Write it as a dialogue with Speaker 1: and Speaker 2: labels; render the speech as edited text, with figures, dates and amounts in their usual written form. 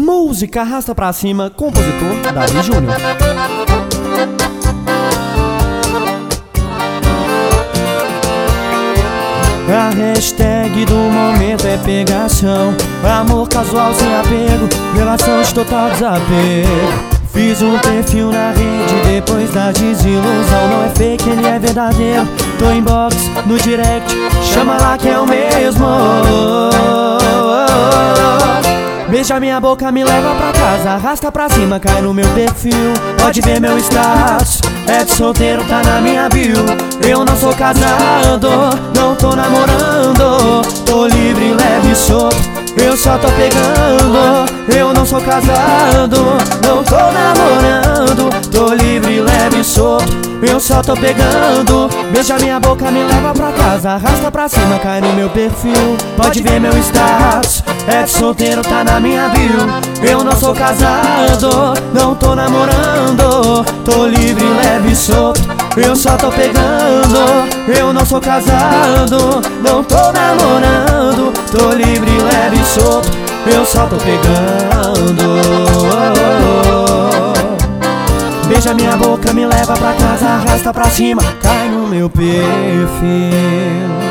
Speaker 1: Música Arrasta Pra Cima, compositor Davi Júnior. A hashtag do momento é pegação, amor casual sem apego, relação de total desapego. Fiz um perfil na rede depois da desilusão. Não é fake, ele é verdadeiro. Tô em box, no direct, chama lá que é o mesmo. Beija minha boca, me leva pra casa, arrasta pra cima, cai no meu perfil. Pode ver meu status, é de solteiro, tá na minha bio. Eu não sou casado, não tô namorando, tô livre, leve e solto, eu só tô pegando. Eu não sou casado, não tô namorando, tô livre, leve e solto, eu só tô pegando. Beija minha boca, me leva pra casa, arrasta pra cima, cai no meu perfil. Pode ver meu status, é de solteiro, tá na minha bio. Eu não sou casado, não tô namorando, tô livre, leve e solto, eu só tô pegando. Eu não sou casado, não tô namorando, tô livre, leve e solto, eu só tô pegando. Beija minha boca, me leva pra casa, arrasta pra cima, cai no meu perfil.